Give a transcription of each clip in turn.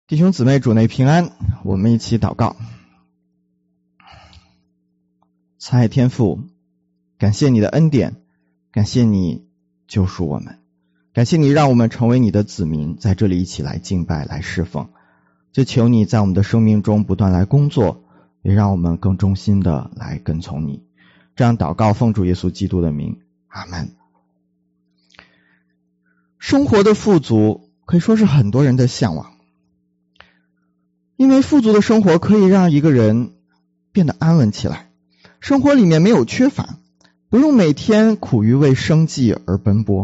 弟兄姊妹，主内平安，我们一起祷告。慈爱天父，感谢你的恩典，感谢你救赎我们，感谢你让我们成为你的子民，在这里一起来敬拜，来侍奉。就求你在我们的生命中不断来工作，也让我们更忠心的来跟从你。这样祷告，奉主耶稣基督的名，阿们。生活的富足可以说是很多人的向往，因为富足的生活可以让一个人变得安稳起来，生活里面没有缺乏，不用每天苦于为生计而奔波。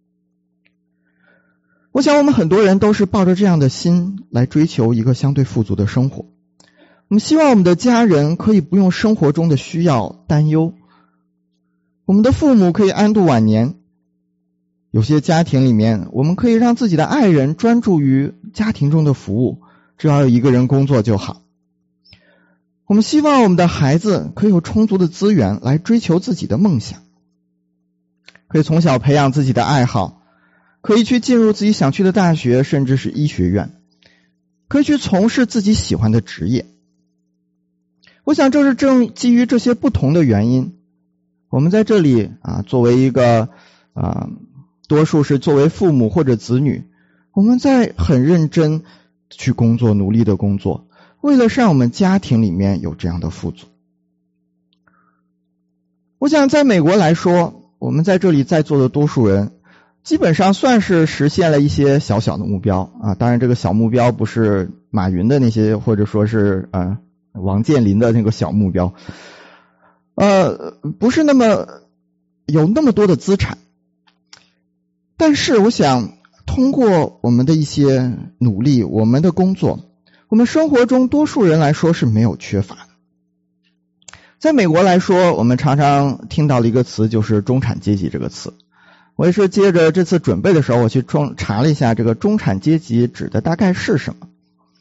我想我们很多人都是抱着这样的心来追求一个相对富足的生活。我们希望我们的家人可以不用生活中的需要担忧，我们的父母可以安度晚年，有些家庭里面我们可以让自己的爱人专注于家庭中的服务，只要有一个人工作就好。我们希望我们的孩子可以有充足的资源来追求自己的梦想，可以从小培养自己的爱好，可以去进入自己想去的大学，甚至是医学院，可以去从事自己喜欢的职业。我想这是正基于这些不同的原因，我们在这里作为一个多数是作为父母或者子女，我们在很认真去工作，努力的工作，为了让我们家庭里面有这样的富足。我想在美国来说，我们在这里在座的多数人基本上算是实现了一些小小的目标当然这个小目标不是马云的那些，或者说是王健林的那个小目标，不是那么有那么多的资产，但是我想通过我们的一些努力，我们的工作，我们生活中多数人来说是没有缺乏的。在美国来说，我们常常听到了一个词，就是中产阶级这个词。我也是接着这次准备的时候，我去查了一下这个中产阶级指的大概是什么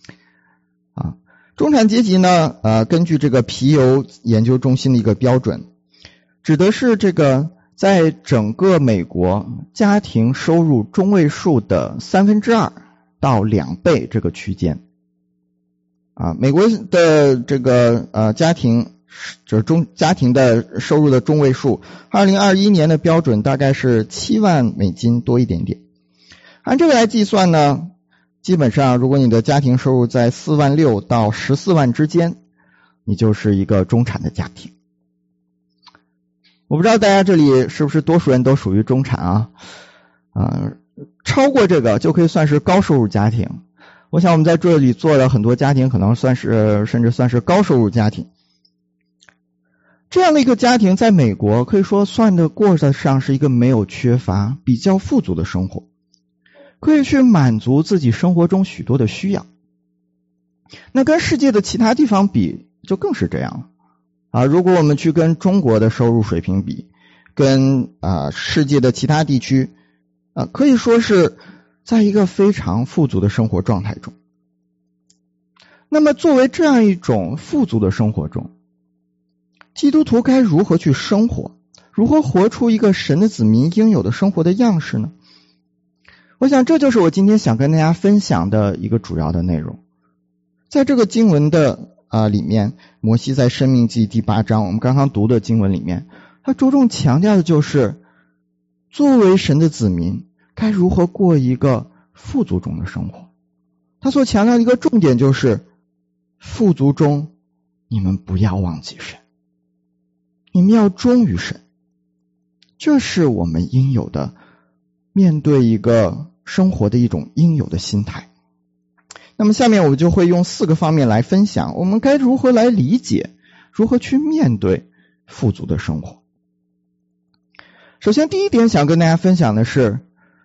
中产阶级呢根据这个皮尤研究中心的一个标准，指的是这个在整个美国家庭收入中位数的2/3到2倍这个区间美国的这个家庭就是家庭的收入的中位数2021年的标准大概是7万美金多一点点。按这个来计算呢，基本上如果你的家庭收入在4万6到14万之间，你就是一个中产的家庭。我不知道大家这里是不是多数人都属于中产超过这个就可以算是高收入家庭。我想我们在这里做了很多家庭可能算是甚至算是高收入家庭。这样的一个家庭在美国可以说算得过得上是一个没有缺乏比较富足的生活，可以去满足自己生活中许多的需要。那跟世界的其他地方比就更是这样了如果我们去跟中国的收入水平比，跟世界的其他地区可以说是在一个非常富足的生活状态中。那么作为这样一种富足的生活中，基督徒该如何去生活，如何活出一个神的子民应有的生活的样式呢？我想这就是我今天想跟大家分享的一个主要的内容。在这个经文的里面，摩西在申命记第8章我们刚刚读的经文里面，他着重强调的就是作为神的子民该如何过一个富足中的生活。他所强调的一个重点就是富足中你们不要忘记神，你们要忠于神，这是我们应有的面对一个生活的一种应有的心态。那么下面我们就会用4个方面来分享，我们该如何来理解，如何去面对富足的生活。首先第一点想跟大家分享的是，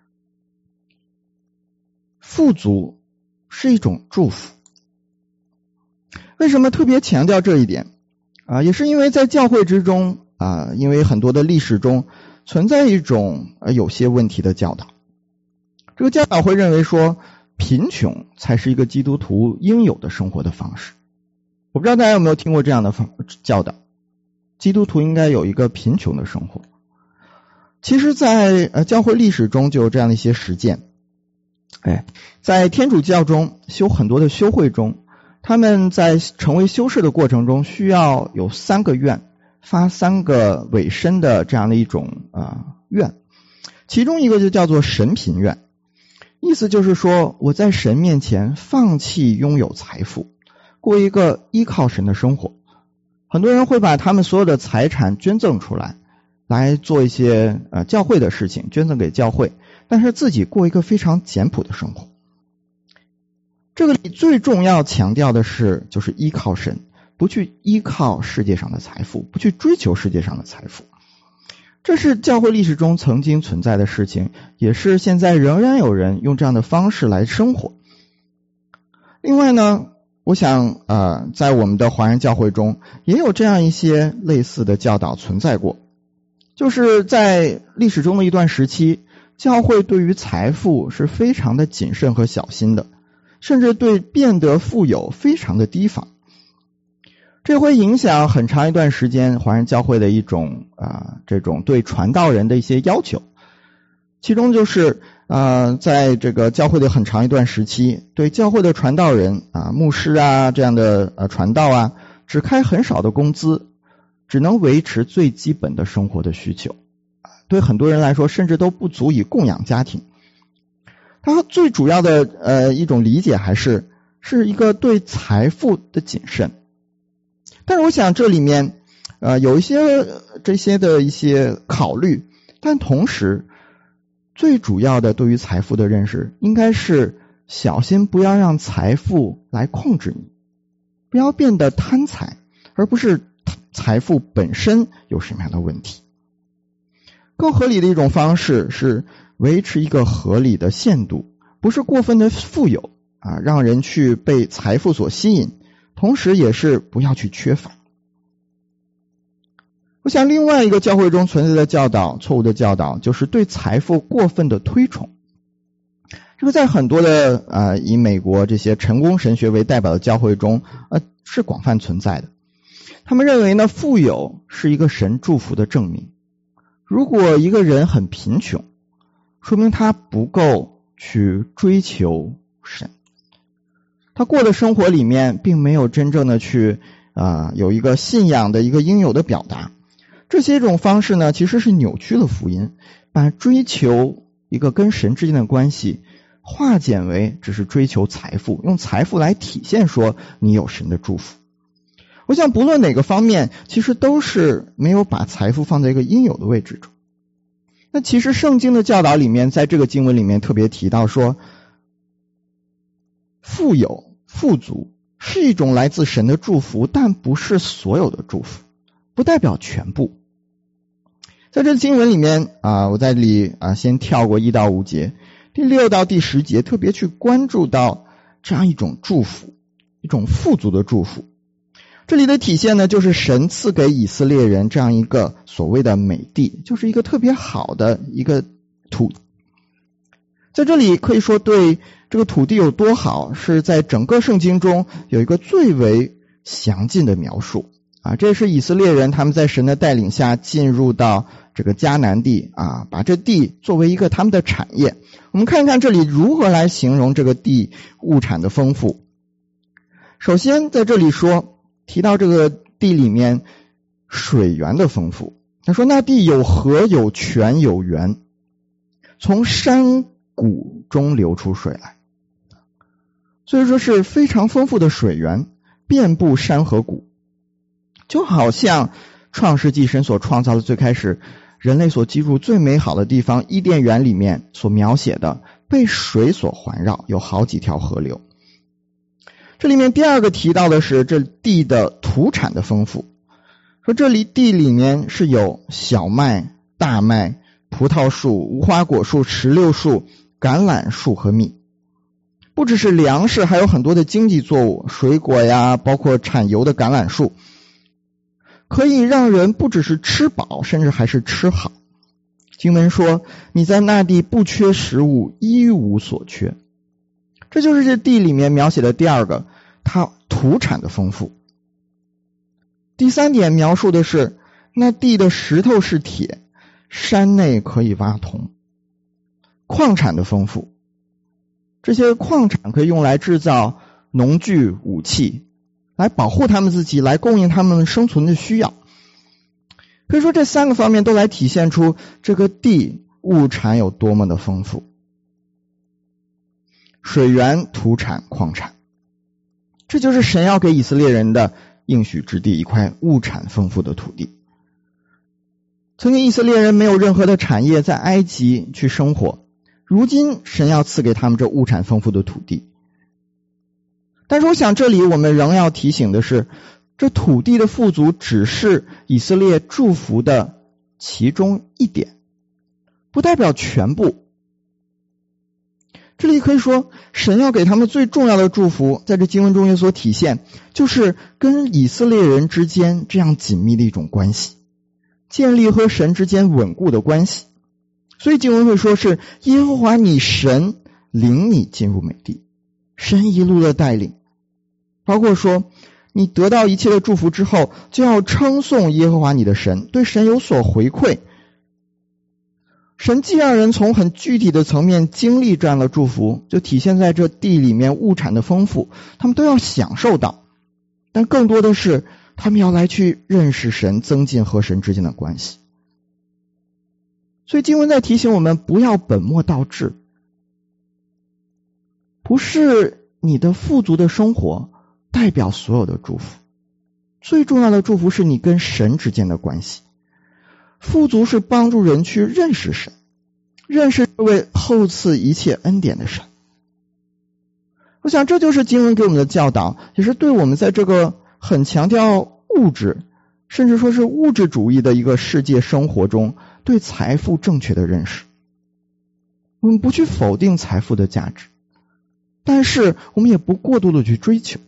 富足是一种祝福。为什么特别强调这一点也是因为在教会之中因为很多的历史中存在一种有些问题的教导。这个教导会认为说贫穷才是一个基督徒应有的生活的方式。我不知道大家有没有听过这样的教导，基督徒应该有一个贫穷的生活。其实在教会历史中就有这样的一些实践。 在天主教中修很多的修会中，他们在成为修士的过程中需要有3个愿，发3个委身的这样的一种愿，其中一个就叫做神贫愿，意思就是说我在神面前放弃拥有财富，过一个依靠神的生活。很多人会把他们所有的财产捐赠出来做一些教会的事情，捐赠给教会，但是自己过一个非常简朴的生活。这个里最重要强调的是，就是依靠神，不去依靠世界上的财富，不去追求世界上的财富。这是教会历史中曾经存在的事情，也是现在仍然有人用这样的方式来生活。另外呢，我想在我们的华人教会中也有这样一些类似的教导存在过，就是在历史中的一段时期，教会对于财富是非常的谨慎和小心的，甚至对变得富有非常的提防。这会影响很长一段时间华人教会的一种这种对传道人的一些要求，其中就是在这个教会的很长一段时期，对教会的传道人牧师这样的传道只开很少的工资，只能维持最基本的生活的需求，对很多人来说甚至都不足以供养家庭。他最主要的一种理解还是一个对财富的谨慎。但是我想这里面有一些这些的一些考虑，但同时最主要的对于财富的认识应该是小心不要让财富来控制你，不要变得贪财，而不是财富本身有什么样的问题。更合理的一种方式是维持一个合理的限度，不是过分的富有让人去被财富所吸引，同时也是不要去缺乏。我想另外一个教会中存在的教导，错误的教导，就是对财富过分的推崇。这个在很多的以美国这些成功神学为代表的教会中是广泛存在的。他们认为呢，富有是一个神祝福的证明。如果一个人很贫穷，说明他不够去追求神，他过的生活里面并没有真正的去有一个信仰的一个应有的表达。这些种方式呢，其实是扭曲了福音，把追求一个跟神之间的关系化简为只是追求财富，用财富来体现说你有神的祝福。我想不论哪个方面，其实都是没有把财富放在一个应有的位置中。那其实圣经的教导里面，在这个经文里面特别提到说，富有富足是一种来自神的祝福，但不是所有的祝福，不代表全部。在这经文里面我在这里先跳过1到5节，第6到第10节特别去关注到这样一种祝福，一种富足的祝福。这里的体现呢，就是神赐给以色列人这样一个所谓的美地，就是一个特别好的一个土。在这里可以说对这个土地有多好，是在整个圣经中有一个最为详尽的描述这是以色列人他们在神的带领下进入到这个迦南地把这地作为一个他们的产业。我们看看这里如何来形容这个地物产的丰富。首先在这里提到这个地里面水源的丰富，他说那地有河有泉有源，从山谷中流出水来，所以说是非常丰富的水源，遍布山河谷。就好像创世纪神所创造的最开始人类所居住最美好的地方伊甸园里面所描写的，被水所环绕，有好几条河流。这里面第二个提到的是这地的土产的丰富，说这里地里面是有小麦、大麦、葡萄树、无花果树、石榴树、橄榄树和蜜。不只是粮食，还有很多的经济作物，水果呀，包括产油的橄榄树，可以让人不只是吃饱，甚至还是吃好。经文说你在那地不缺食物，一无所缺。这就是这地里面描写的第二个，它土产的丰富。第三点描述的是那地的石头是铁，山内可以挖铜，矿产的丰富。 这些矿产可以用来制造农具、武器，来保护他们自己，来供应他们生存的需要。可以说这3个方面都来体现出这个地物产有多么的丰富。水源、土产、矿产，这就是神要给以色列人的应许之地，一块物产丰富的土地。曾经以色列人没有任何的产业，在埃及去生活，如今神要赐给他们这物产丰富的土地。但是我想这里我们仍要提醒的是，这土地的富足只是以色列祝福的其中一点，不代表全部。这里可以说神要给他们最重要的祝福，在这经文中有所体现，就是跟以色列人之间这样紧密的一种关系，建立和神之间稳固的关系。所以经文会说是耶和华你神领你进入美地，神一路的带领，包括说你得到一切的祝福之后，就要称颂耶和华你的神，对神有所回馈。神既让人从很具体的层面经历这样的祝福，就体现在这地里面物产的丰富，他们都要享受到，但更多的是他们要来去认识神，增进和神之间的关系。所以经文在提醒我们不要本末倒置，不是你的富足的生活代表所有的祝福，最重要的祝福是你跟神之间的关系。富足是帮助人去认识神，认识这位厚赐一切恩典的神。我想这就是经文给我们的教导，也是对我们在这个很强调物质，甚至说是物质主义的一个世界生活中，对财富正确的认识。我们不去否定财富的价值，但是我们也不过度的去追求。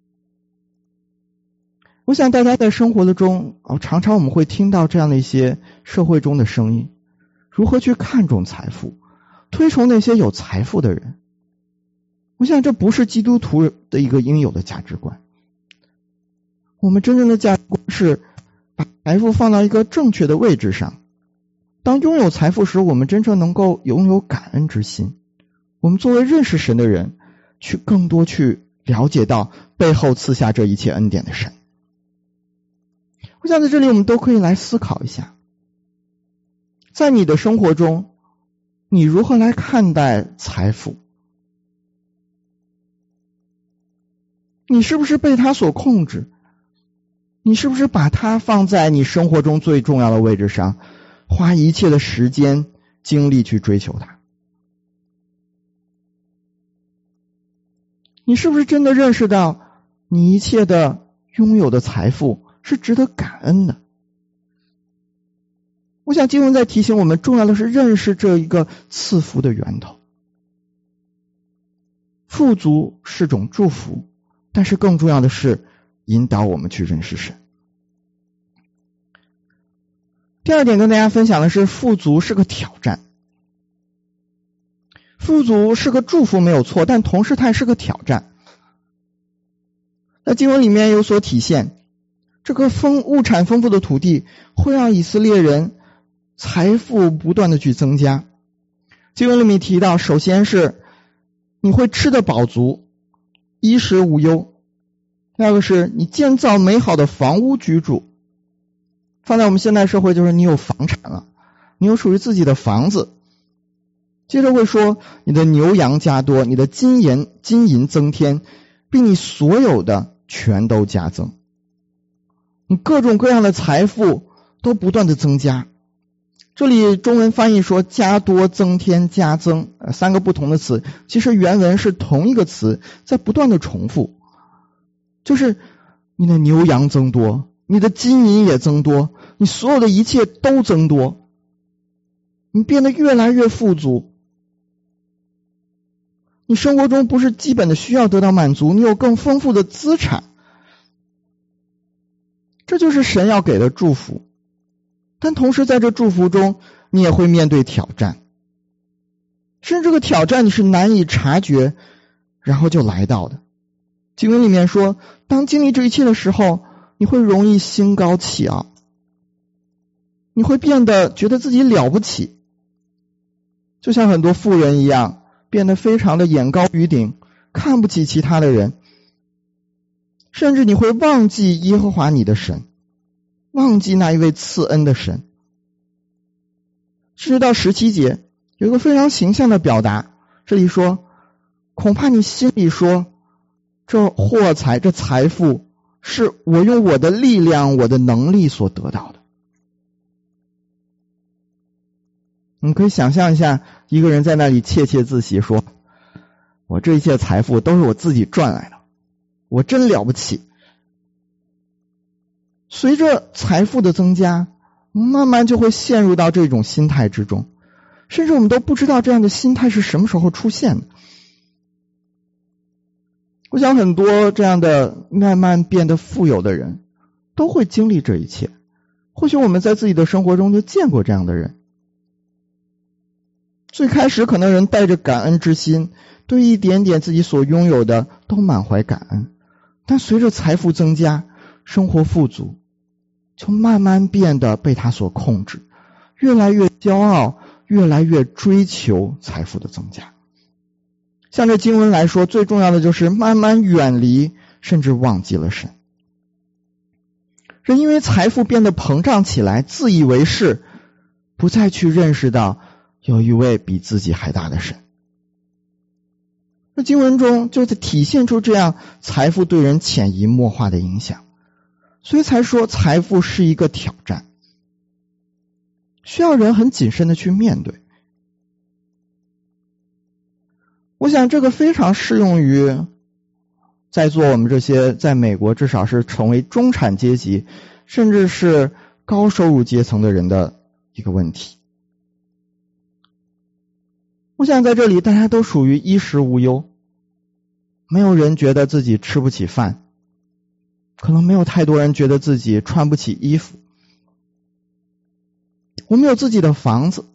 我想大家在生活的中，常常我们会听到这样的一些社会中的声音，如何去看重财富，推崇那些有财富的人。我想这不是基督徒的一个应有的价值观。我们真正的价值观是把财富放到一个正确的位置上。当拥有财富时，我们真正能够拥有感恩之心。我们作为认识神的人，去更多去了解到背后赐下这一切恩典的神。我想在这里我们都可以来思考一下，在你的生活中，你如何来看待财富？你是不是被它所控制？你是不是把它放在你生活中最重要的位置上，花一切的时间精力去追求它？你是不是真的认识到你一切的拥有的财富是值得感恩的？我想经文在提醒我们，重要的是认识这一个赐福的源头。富足是种祝福，但是更重要的是引导我们去认识神。第二点跟大家分享的是，富足是个挑战。富足是个祝福没有错，但同时它也是个挑战。在经文里面有所体现，这个物产丰富的土地会让以色列人财富不断的去增加。经文里面提到，首先是你会吃得饱足，衣食无忧；第二个是你建造美好的房屋居住。放在我们现代社会，就是你有房产了，你有属于自己的房子。接着会说你的牛羊加多，你的金银增添，并你所有的全都加增。你各种各样的财富都不断的增加。这里中文翻译说加多、增添、加增三个不同的词，其实原文是同一个词在不断的重复，就是你的牛羊增多，你的金银也增多，你所有的一切都增多，你变得越来越富足。你生活中不是基本的需要得到满足，你有更丰富的资产。这就是神要给的祝福。但同时在这祝福中，你也会面对挑战，甚至这个挑战你是难以察觉，然后就来到的。经文里面说，当经历这一切的时候，你会容易心高气傲，你会变得觉得自己了不起，就像很多富人一样， 变得非常的眼高于顶，看不起其他的人，甚至你会忘记耶和华你的神，忘记那一位赐恩的神。甚至到17节有一个非常形象的表达，这里说恐怕你心里说，这货财这财富是我用我的力量我的能力所得到的。你可以想象一下，一个人在那里窃窃自喜说，我这一切财富都是我自己赚来的，我真了不起。随着财富的增加，慢慢就会陷入到这种心态之中，甚至我们都不知道这样的心态是什么时候出现的。我想很多这样的慢慢变得富有的人都会经历这一切，或许我们在自己的生活中就见过这样的人。最开始可能人带着感恩之心，对一点点自己所拥有的都满怀感恩，但随着财富增加，生活富足，就慢慢变得被他所控制，越来越骄傲，越来越追求财富的增加。像这经文来说，最重要的就是慢慢远离，甚至忘记了神。人因为财富变得膨胀起来，自以为是，不再去认识到有一位比自己还大的神。那经文中就体现出这样财富对人潜移默化的影响，所以才说财富是一个挑战，需要人很谨慎的去面对。我想这个非常适用于在座我们这些在美国至少是成为中产阶级甚至是高收入阶层的人的一个问题。我想在这里大家都属于衣食无忧，没有人觉得自己吃不起饭，可能没有太多人觉得自己穿不起衣服。我们有自己的房子，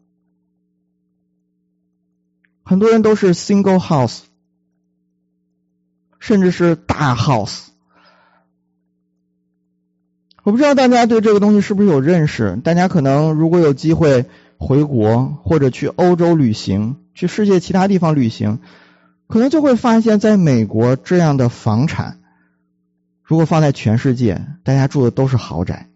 很多人都是 single house， 甚至是大 house。 我不知道大家对这个东西是不是有认识，大家可能如果有机会回国或者去欧洲旅行，去世界其他地方旅行，可能就会发现在美国这样的房产如果放在全世界，大家住的都是豪宅。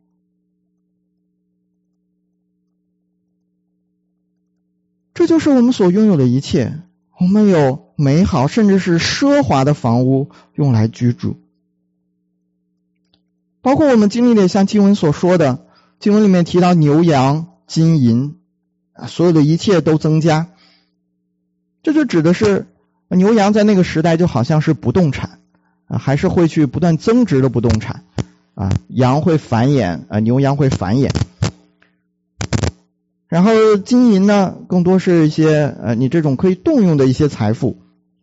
这就是我们所拥有的一切，我们有美好甚至是奢华的房屋用来居住，包括我们经历的像经文所说的，经文里面提到牛羊金银，所有的一切都增加，这就指的是牛羊在那个时代就好像是不动产，还是会去不断增值的不动产，羊会繁衍，牛羊会繁衍。然后金银呢，更多是一些你这种可以动用的一些财富，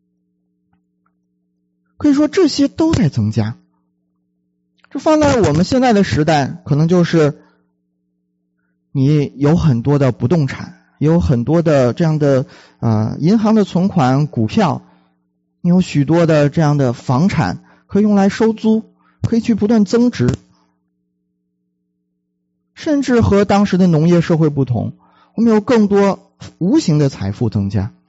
可以说这些都在增加。这放在我们现在的时代，可能就是你有很多的不动产，有很多的这样的银行的存款、股票，你有许多的这样的房产可以用来收租，可以去不断增值。甚至和当时的农业社会不同，我们有更多无形的财富增加。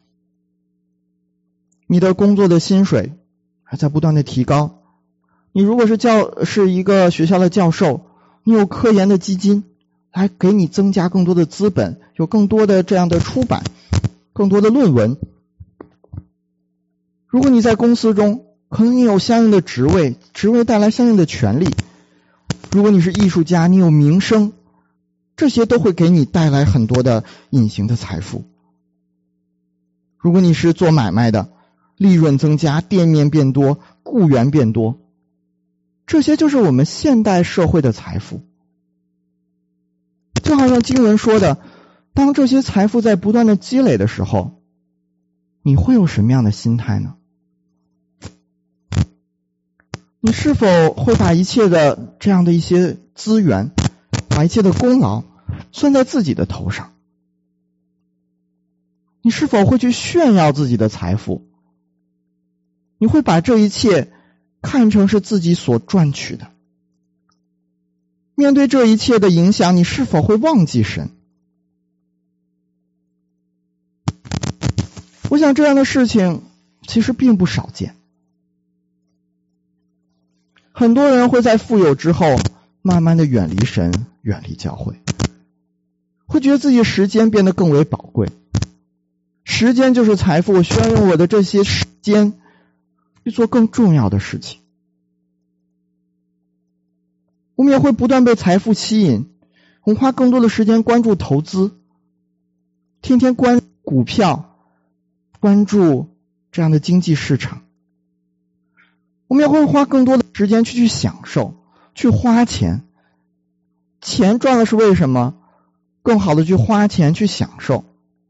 你的工作的薪水还在不断的提高，你如果是一个学校的教授，你有科研的基金来给你增加更多的资本，有更多的这样的出版，更多的论文。如果你在公司中，可能你有相应的职位带来相应的权利。如果你是艺术家，你有名声，这些都会给你带来很多的隐形的财富。如果你是做买卖的，利润增加，店面变多，雇员变多，这些就是我们现代社会的财富。就好像经文说的，当这些财富在不断的积累的时候，你会有什么样的心态呢？你是否会把一切的这样的一些资源，把一切的功劳算在自己的头上？你是否会去炫耀自己的财富？你会把这一切看成是自己所赚取的？面对这一切的影响，你是否会忘记神？ 我想这样的事情其实并不少见。很多人会在富有之后慢慢的远离神，远离教会，会觉得自己时间变得更为宝贵。时间就是财富，我需要用我的这些时间去做更重要的事情。我们也会不断被财富吸引，我们花更多的时间关注投资，天天关注股票，关注这样的经济市场。我们也会花更多的时间去享受，去花钱。钱赚了是为什么？更好的去花钱去享受。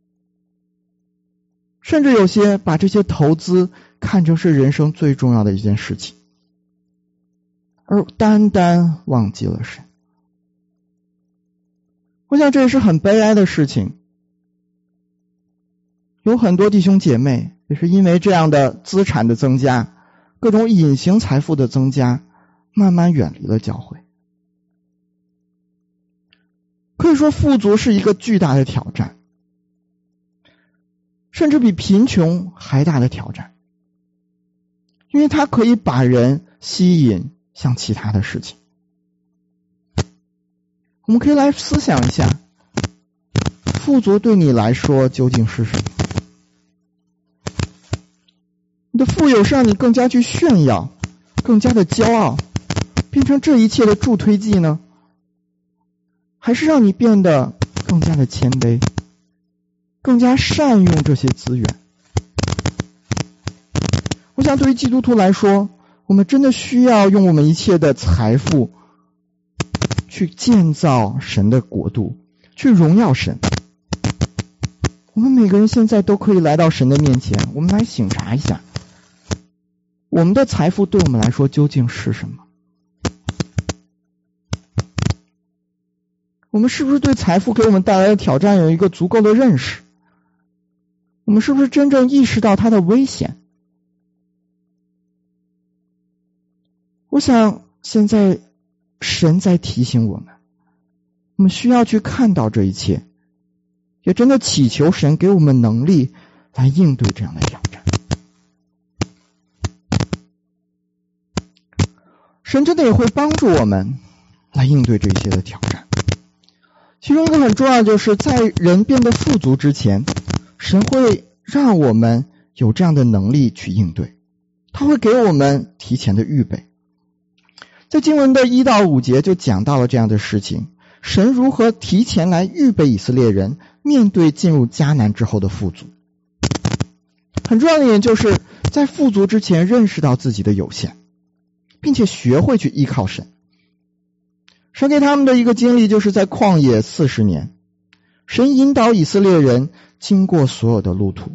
甚至有些把这些投资看成是人生最重要的一件事情，而单单忘记了神。我想这也是很悲哀的事情。有很多弟兄姐妹也是因为这样的资产的增加，各种隐形财富的增加，慢慢远离了教会。可以说富足是一个巨大的挑战，甚至比贫穷还大的挑战，因为它可以把人吸引向其他的事情。我们可以来思想一下，富足对你来说究竟是什么？你的富有是让你更加去炫耀，更加的骄傲，变成这一切的助推剂呢？还是让你变得更加的谦卑，更加善用这些资源？我想对于基督徒来说，我们真的需要用我们一切的财富去建造神的国度，去荣耀神。我们每个人现在都可以来到神的面前，我们来省察一下，我们的财富对我们来说究竟是什么？我们是不是对财富给我们带来的挑战有一个足够的认识？我们是不是真正意识到它的危险？我想现在神在提醒我们，我们需要去看到这一切，也真的祈求神给我们能力来应对这样的挑战。神真的也会帮助我们来应对这些的挑战。其中一个很重要的就是在人变得富足之前，神会让我们有这样的能力去应对，他会给我们提前的预备。在经文的1到5节就讲到了这样的事情，神如何提前来预备以色列人面对进入迦南之后的富足。很重要的一点就是在富足之前认识到自己的有限，并且学会去依靠神。神给他们的一个经历就是在旷野40年，神引导以色列人经过所有的路途。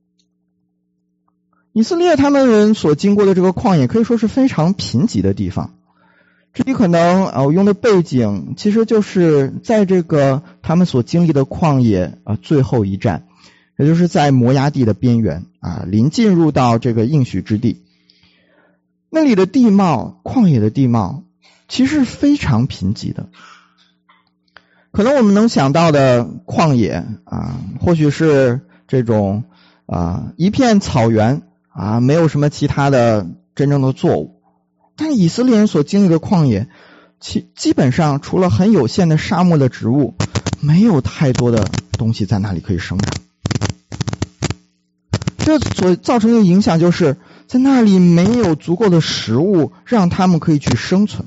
以色列他们人所经过的这个旷野可以说是非常贫瘠的地方。至于可能我用的背景其实就是在这个他们所经历的旷野最后一站，也就是在摩押地的边缘临进入到这个应许之地。那里的地貌，旷野的地貌其实是非常贫瘠的。可能我们能想到的旷野或许是这种一片草原没有什么其他的真正的作物。但以色列人所经历的旷野基本上除了很有限的沙漠的植物，没有太多的东西在那里可以生长。这所造成的影响就是在那里没有足够的食物让他们可以去生存。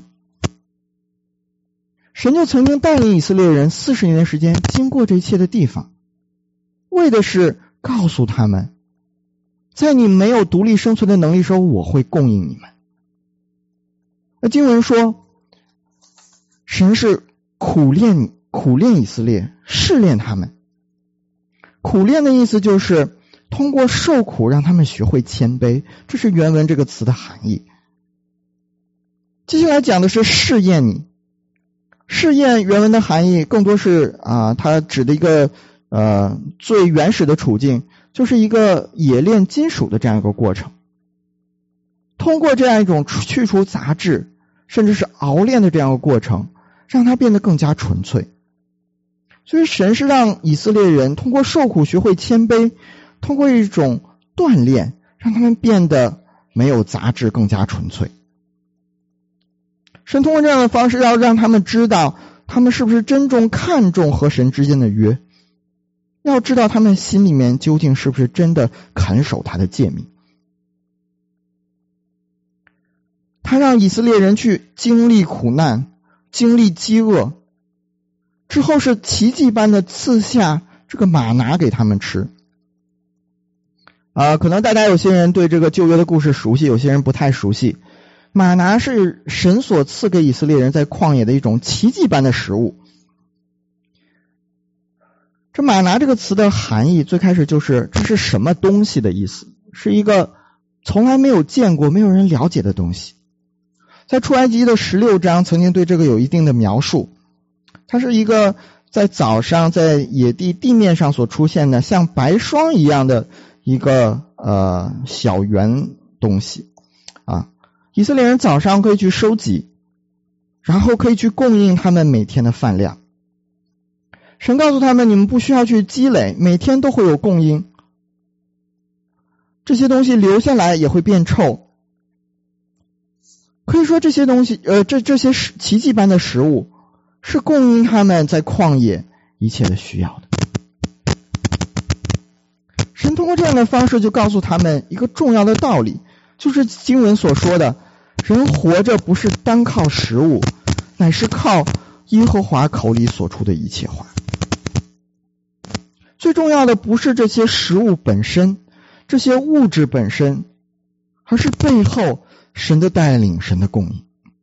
神就曾经带领以色列人40年的时间经过这一切的地方，为的是告诉他们，在你没有独立生存的能力的时候，我会供应你们。那经文说，神是苦练以色列，试炼他们。苦练的意思就是通过受苦让他们学会谦卑，这是原文这个词的含义。接下来讲的是试验你。试验原文的含义更多是它指的一个最原始的处境，就是一个冶炼金属的这样一个过程。通过这样一种去除杂质甚至是熬炼的这样一个过程，让它变得更加纯粹。所以神是让以色列人通过受苦学会谦卑， 通过一种锻炼，让他们变得没有杂质，更加纯粹。神通过这样的方式要让他们知道他们是不是真正看重和神之间的约，要知道他们心里面究竟是不是真的肯守他的诫命。他让以色列人去经历苦难，经历饥饿，之后是奇迹般的赐下这个玛拿给他们吃。可能大家有些人对这个旧约的故事熟悉，有些人不太熟悉。玛拿是神所赐给以色列人在旷野的一种奇迹般的食物。这玛拿这个词的含义最开始就是这是什么东西的意思，是一个从来没有见过没有人了解的东西。在出埃及的16章曾经对这个有一定的描述，它是一个在早上在野地地面上所出现的像白霜一样的一个小圆东西啊。以色列人早上可以去收集，然后可以去供应他们每天的饭量。神告诉他们，你们不需要去积累，每天都会有供应。这些东西留下来也会变臭。可以说这些东西这些奇迹般的食物是供应他们在旷野一切的需要的。神通过这样的方式就告诉他们一个重要的道理，就是经文所说的，人活着不是单靠食物，乃是靠耶和华口里所出的一切话。最重要的不是这些食物本身，这些物质本身，而是背后神的带领，神的供应。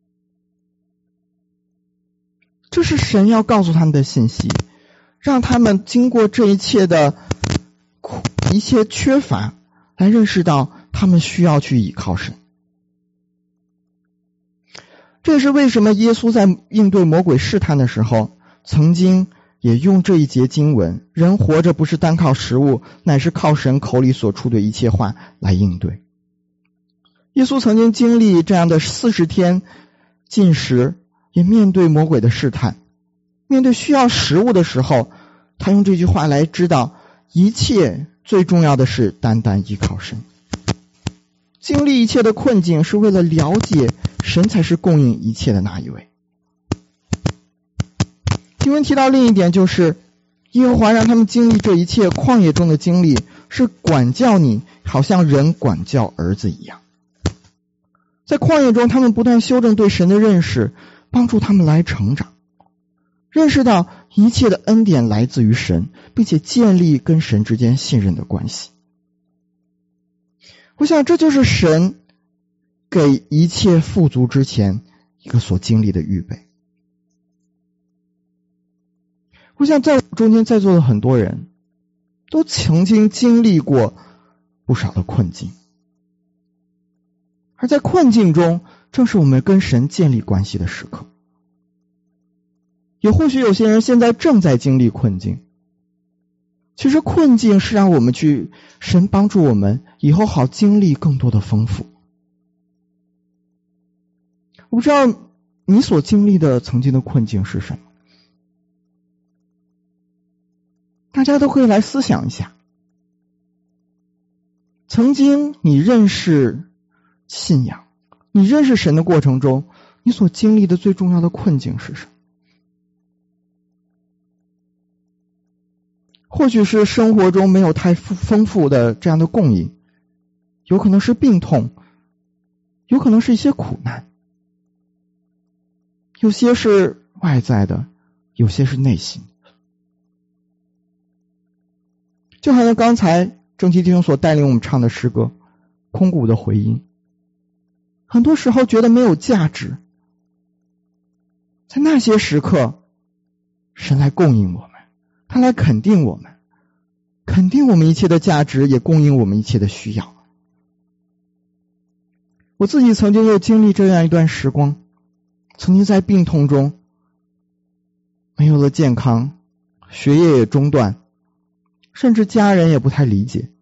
这是神要告诉他们的信息，让他们经过这一切的一切缺乏，来认识到他们需要去倚靠神。这也是为什么耶稣在应对魔鬼试探的时候，曾经也用这一节经文，人活着不是单靠食物，乃是靠神口里所出的一切话来应对。耶稣曾经经历这样的40天禁食，也面对魔鬼的试探，面对需要食物的时候，他用这句话来知道一切最重要的是单单依靠神。经历一切的困境是为了了解神才是供应一切的那一位。经文提到另一点，就是耶和华让他们经历这一切旷野中的经历，是管教你，好像人管教儿子一样。在旷野中，他们不断修正对神的认识，帮助他们来成长，认识到一切的恩典来自于神，并且建立跟神之间信任的关系。我想这就是神给一切富足之前一个所经历的预备。我想在中间在座的很多人都曾经经历过不少的困境，而在困境中正是我们跟神建立关系的时刻。也或许有些人现在正在经历困境，其实困境是让我们去神帮助我们以后好经历更多的丰富。我不知道你所经历的曾经的困境是什么，大家都可以来思想一下，曾经你认识信仰，你认识神的过程中，你所经历的最重要的困境是什么？或许是生活中没有太丰富的这样的供应，有可能是病痛，有可能是一些苦难，有些是外在的，有些是内心。就好像刚才正气弟兄所带领我们唱的诗歌《空谷的回音》，很多时候觉得没有价值，在那些时刻，神来供应我们，他来肯定我们，肯定我们一切的价值，也供应我们一切的需要。我自己曾经又经历这样一段时光，曾经在病痛中没有了健康，学业也中断，甚至家人也不太理解。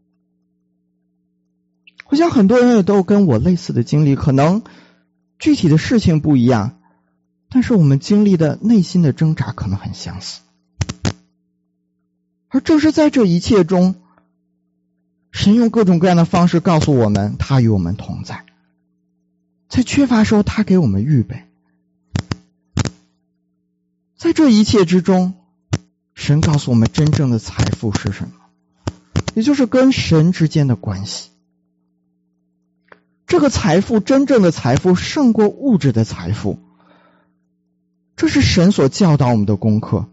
我想很多人也都有跟我类似的经历，可能具体的事情不一样，但是我们经历的内心的挣扎可能很相似。而正是在这一切中， 神用各种各样的方式告诉我们他与我们同在，在缺乏时候他给我们预备。在这一切之中，神告诉我们真正的财富是什么，也就是跟神之间的关系。这个财富，真正的财富胜过物质的财富，这是神所教导我们的功课。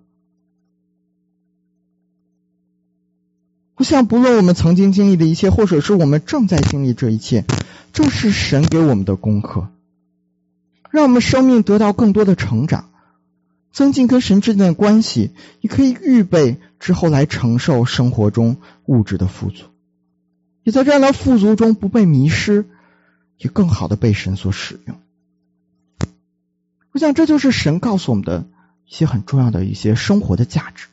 我想不论我们曾经经历的一切，或者是我们正在经历这一切，这是神给我们的功课，让我们生命得到更多的成长，增进跟神之间的关系，也可以预备之后来承受生活中物质的富足，也在这样的富足中不被迷失，也更好的被神所使用。我想这就是神告诉我们的一些很重要的一些生活的价值。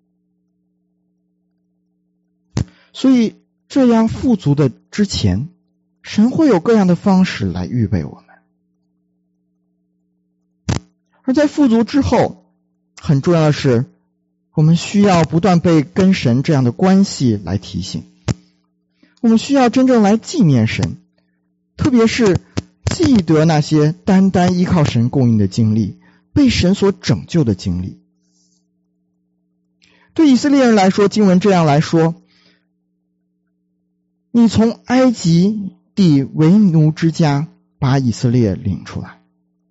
所以这样富足的之前，神会有各样的方式来预备我们。而在富足之后，很重要的是我们需要不断被跟神这样的关系来提醒，我们需要真正来纪念神，特别是记得那些单单依靠神供应的经历，被神所拯救的经历。对以色列人来说，经文这样来说，你从埃及地为奴之家把以色列领出来。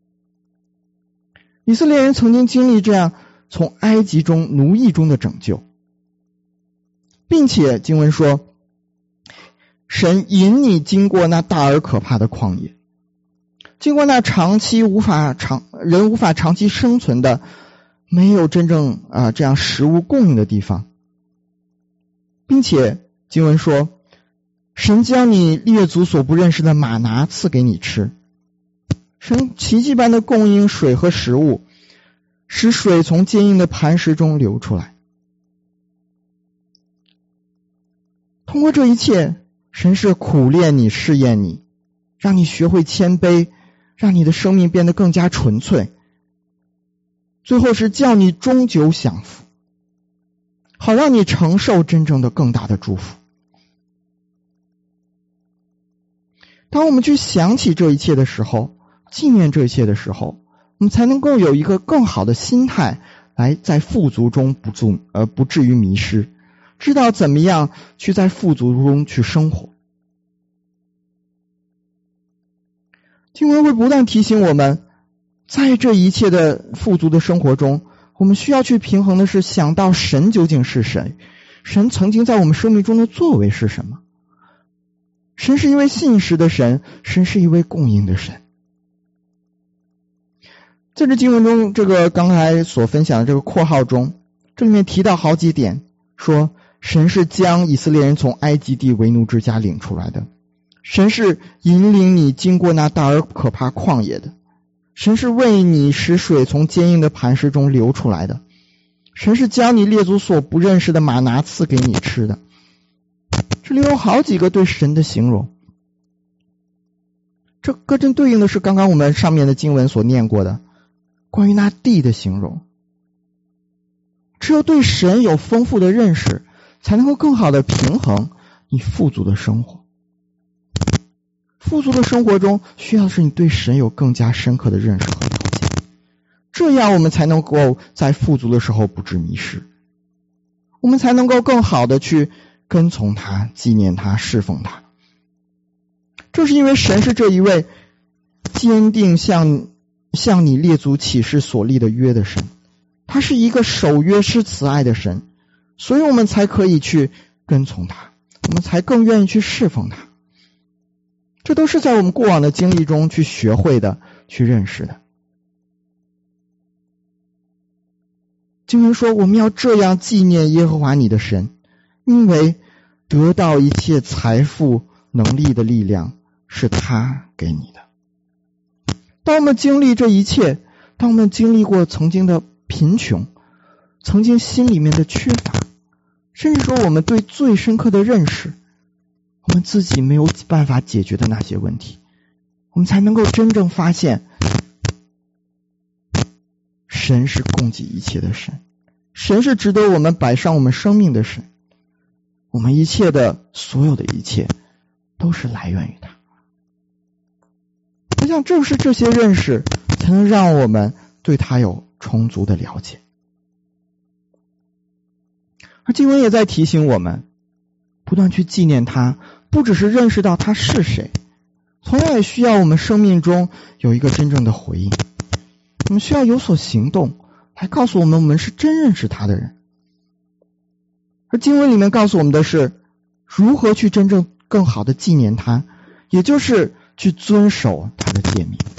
以色列人曾经经历这样从埃及中奴役中的拯救，并且经文说，神引你经过那大而可怕的旷野，经过那人无法长期生存的，没有真正这样食物供应的地方，并且经文说，神将你列祖所不认识的玛拿赐给你吃，神奇迹般的供应水和食物，使水从坚硬的磐石中流出来。通过这一切，神是苦练你，试验你，让你学会谦卑，让你的生命变得更加纯粹，最后是叫你终究享福，好让你承受真正的更大的祝福。当我们去想起这一切的时候，纪念这一切的时候，我们才能够有一个更好的心态，来在富足中不至于迷失，知道怎么样去在富足中去生活。经文会不断提醒我们，在这一切的富足的生活中，我们需要去平衡的是想到神究竟是谁，神曾经在我们生命中的作为是什么。神是一位信实的神，神是一位供应的神。在这经文中，这个刚才所分享的这个括号中，这里面提到好几点，说神是将以色列人从埃及地为奴之家领出来的，神是引领你经过那大而可怕旷野的，神是为你使水从坚硬的磐石中流出来的，神是将你列祖所不认识的玛拿赐给你吃的。这里有好几个对神的形容，这各正对应的是刚刚我们上面的经文所念过的关于那地的形容。只有对神有丰富的认识，才能够更好的平衡你富足的生活。富足的生活中需要的是你对神有更加深刻的认识和了解，这样我们才能够在富足的时候不致迷失，我们才能够更好的去跟从他，纪念他，侍奉他。正是因为神是这一位坚定向你列祖起誓所立的约的神，他是一个守约施慈爱的神，所以我们才可以去跟从他，我们才更愿意去侍奉他。这都是在我们过往的经历中去学会的，去认识的。经文说，我们要这样纪念耶和华你的神，因为得到一切财富能力的力量是他给你的。当我们经历这一切，当我们经历过曾经的贫穷，曾经心里面的缺乏，甚至说我们对最深刻的认识，我们自己没有办法解决的那些问题，我们才能够真正发现神是供给一切的神，神是值得我们摆上我们生命的神。 我们一切的所有的一切都是来源于他。我想正是这些认识才能让我们对他有充足的了解。而经文也在提醒我们，不断去纪念他，不只是认识到他是谁，同样也需要我们生命中有一个真正的回应。我们需要有所行动，来告诉我们是真认识他的人。而经文里面告诉我们的是，如何去真正更好的纪念他，也就是去遵守他的诫命，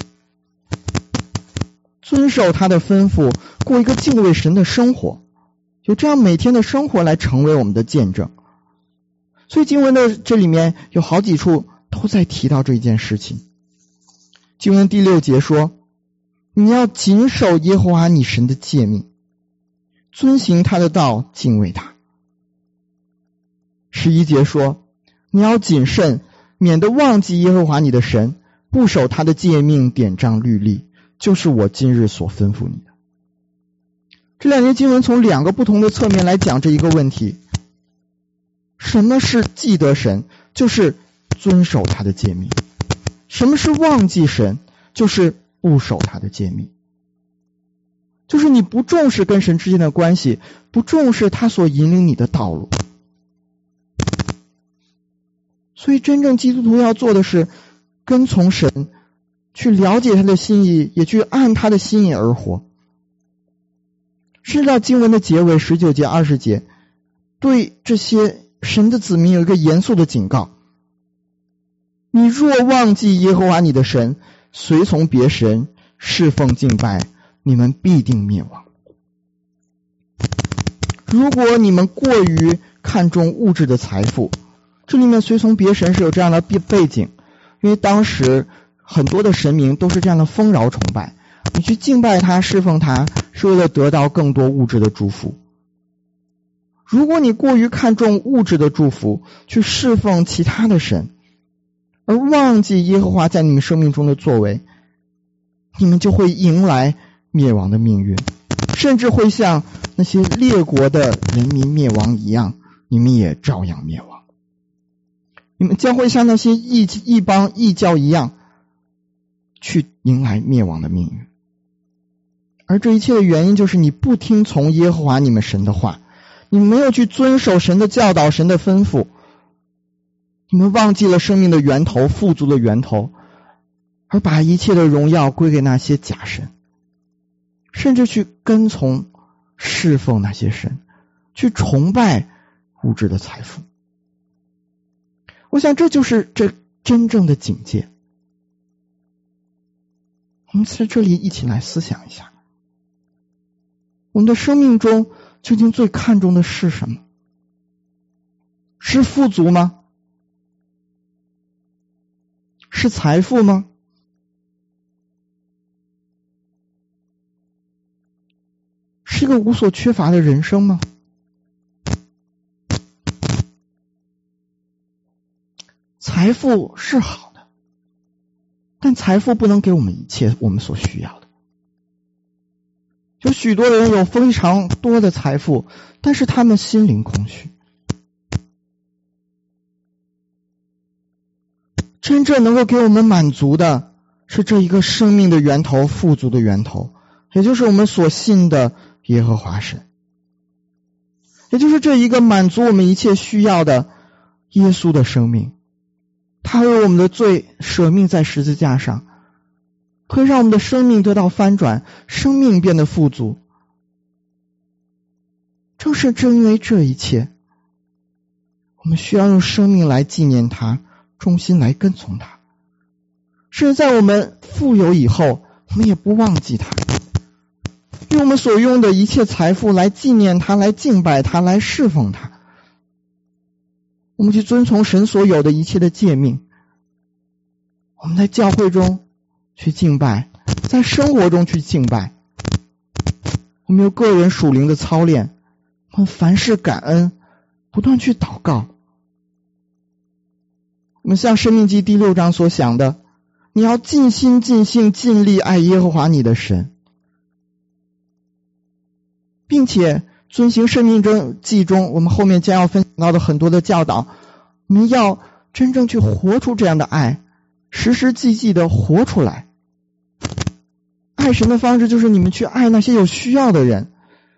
遵守他的吩咐，过一个敬畏神的生活，有这样每天的生活来成为我们的见证。所以经文的这里面有好几处都在提到这一件事情。经文第6节说，你要谨守耶和华你神的诫命，遵行他的道，敬畏他。11节说，你要谨慎，免得忘记耶和华你的神，不守他的诫命典章律例，就是我今日所吩咐你的。这两节经文从2个不同的侧面来讲这一个问题。什么是记得神？就是遵守他的诫命。什么是忘记神？就是不守他的诫命。就是你不重视跟神之间的关系，不重视他所引领你的道路。所以真正基督徒要做的是跟从神，去了解他的心意，也去按他的心意而活。甚至到经文的结尾19节20节，对这些神的子民有一个严肃的警告，你若忘记耶和华你的神，随从别神，侍奉敬拜，你们必定灭亡。如果你们过于看重物质的财富，这里面随从别神是有这样的背景，因为当时很多的神明都是这样的丰饶崇拜，你去敬拜他，侍奉他，是为了得到更多物质的祝福。如果你过于看重物质的祝福，去侍奉其他的神，而忘记耶和华在你们生命中的作为，你们就会迎来灭亡的命运，甚至会像那些列国的人民灭亡一样，你们也照样灭亡。你们将会像那些异邦异教一样，去迎来灭亡的命运。而这一切的原因就是你不听从耶和华你们神的话，你们没有去遵守神的教导，神的吩咐，你们忘记了生命的源头，富足的源头，而把一切的荣耀归给那些假神，甚至去跟从侍奉那些神，去崇拜物质的财富。我想这就是这真正的警戒。我们在这里一起来思想一下，我们的生命中究竟最看重的是什么？是富足吗？是财富吗？是一个无所缺乏的人生吗？财富是好的，但财富不能给我们一切我们所需要的。有许多人有非常多的财富，但是他们心灵空虚。真正能够给我们满足的是这一个生命的源头，富足的源头，也就是我们所信的耶和华神，也就是这一个满足我们一切需要的耶稣的生命。他为我们的罪舍命在十字架上，可以让我们的生命得到翻转，生命变得富足。正因为这一切，我们需要用生命来纪念他，忠心来跟从他。甚至在我们富有以后，我们也不忘记他，用我们所用的一切财富来纪念他，来敬拜他，来侍奉他。我们去遵从神所有的一切的诫命，我们在教会中去敬拜，在生活中去敬拜，我们有个人属灵的操练，我们凡事感恩，不断去祷告。我们像申命记第6章所讲的，你要尽心尽性尽力爱耶和华你的神，并且遵行申命记中我们后面将要分享到的很多的教导，我们要真正去活出这样的爱，时时际际的活出来。爱神的方式就是你们去爱那些有需要的人。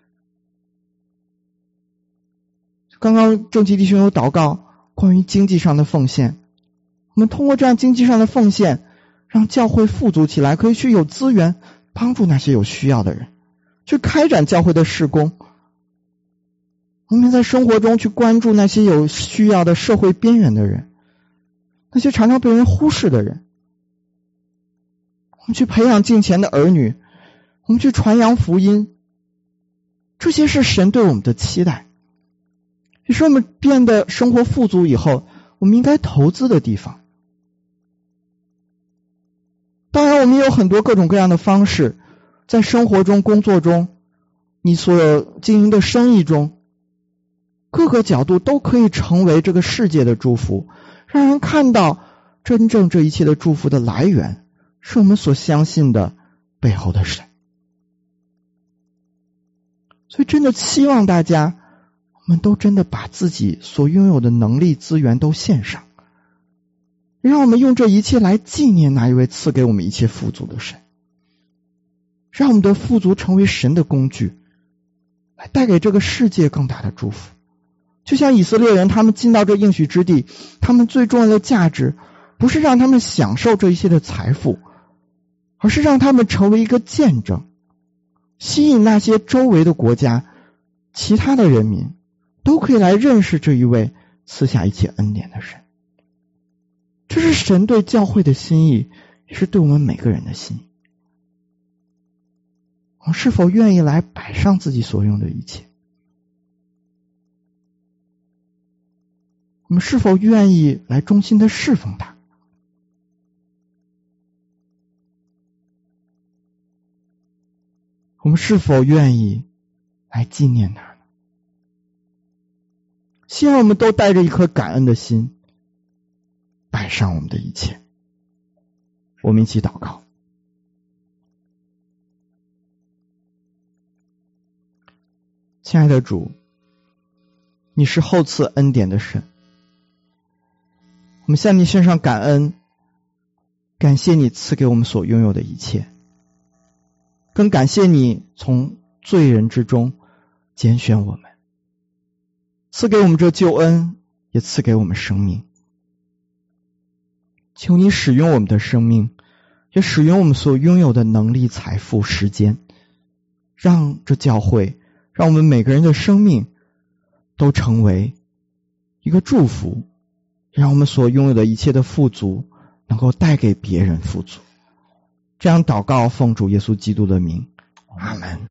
刚刚正气弟兄有祷告关于经济上的奉献，我们通过这样经济上的奉献，让教会富足起来，可以去有资源帮助那些有需要的人，去开展教会的事工。我们在生活中去关注那些有需要的社会边缘的人，那些常常被人忽视的人。我们去培养敬虔的儿女，我们去传扬福音，这些是神对我们的期待，也是我们变得生活富足以后我们应该投资的地方。当然我们有很多各种各样的方式，在生活中工作中，你所有经营的生意中，各个角度都可以成为这个世界的祝福，让人看到真正这一切的祝福的来源是我们所相信的背后的神。所以真的期望大家，我们都真的把自己所拥有的能力资源都献上，让我们用这一切来纪念那一位赐给我们一切富足的神，让我们的富足成为神的工具，来带给这个世界更大的祝福。就像以色列人，他们进到这应许之地，他们最重要的价值不是让他们享受这一些的财富，而是让他们成为一个见证，吸引那些周围的国家其他的人民都可以来认识这一位赐下一切恩典的神。这是神对教会的心意，也是对我们每个人的心意。我们是否愿意来摆上自己所用的一切？我们是否愿意来忠心的侍奉他？我们是否愿意来纪念他呢？希望我们都带着一颗感恩的心，摆上我们的一切。我们一起祷告。亲爱的主，你是厚赐恩典的神，我们向你献上感恩，感谢你赐给我们所拥有的一切，更感谢你从罪人之中拣选我们，赐给我们这救恩，也赐给我们生命。求你使用我们的生命，也使用我们所拥有的能力、财富、时间，让这教会，让我们每个人的生命都成为一个祝福，让我们所拥有的一切的富足能够带给别人富足。这样祷告，奉主耶稣基督的名，阿们。